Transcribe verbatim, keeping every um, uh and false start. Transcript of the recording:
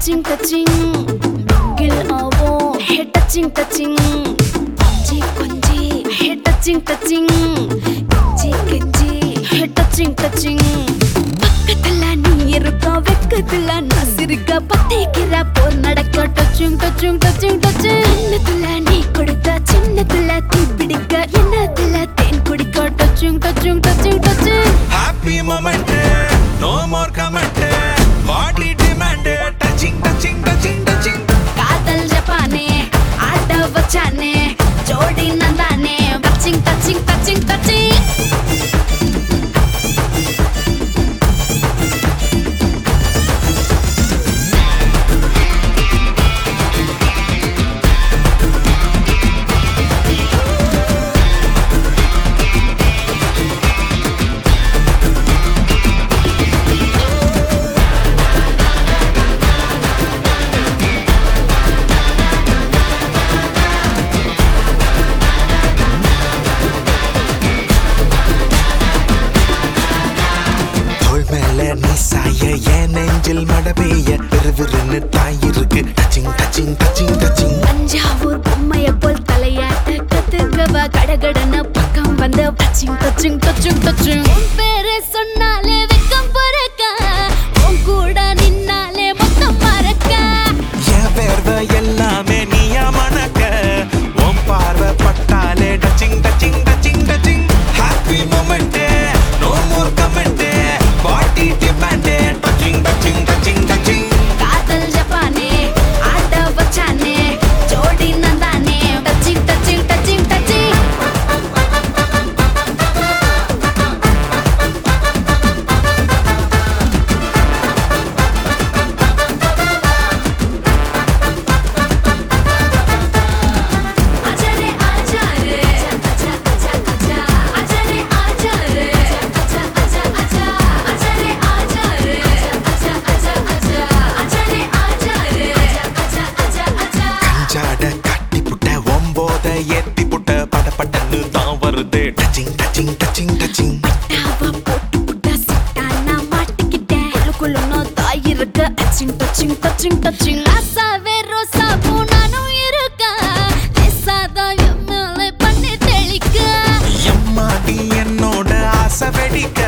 touching touching mingle avo hey touching touching konji konji hey touching touching kenji kenji hey touching touching பக்கத்துல நீ இருக்க வெக்கத்துல நான் சிரிக்க பத்திக்கிற போல் நடக்க touching touching touching touching சின்னத்துல நீ கொடுத்த சின்னத்துல தீ பிடிக்க என்னத்துல தேன் குடிக்க touching touching touching touching happy moment no more comment body demand touching touching touching touching காதல் ஜப்பானே ஆட வச்சானே ஜோடி நந்தானே touching touching touching touching நெஞ்சில் மழை பெய்ய விறுவிறுன்னு தாயிருக்கு touching touching touching touching Thanjavur பொம்மைய போல் தலையாட்ட கத்துக்கவா கடகடன பக்கம் வந்த டச்சிங் டச்சிங் டச்சிங் டச்சிங் பேரை சொன்னாலே வெக்கம் பொறக்க உன் கூட நின்னாலே மொத்தம் மறக்க என் பேர்வ எல்லாமே நீயா மணக்க உன் பார்வை பட்டாலே touching touching touching touching happy moment no more comment body demand touching touching touching touching காதல் ஜப்பானே ஆட வச்சானே ஜோடி நந்தானே டச்சிங் டச்சிங் டச்சிங் டச்சிங் ஏத்தி புட்ட படப்பட்டன்னு தான் வருது டச்சிங் டச்சிங் டச்சிங் டச்சிங் பட்டாவ போட்டு புட்டா சிட்டானா மாட்டிக்கிட்டேன் குளுக்குள்ளுன்னு தாய் இருக்க டச்சிங் டச்சிங் டச்சிங் டச்சிங் ஆசாவே ரோசாபூ நானும் இருக்க லேசாதான் என் மேலே பண்ணி தெளிக்க எம்மாடி என்னோட ஆசை வெடிக்க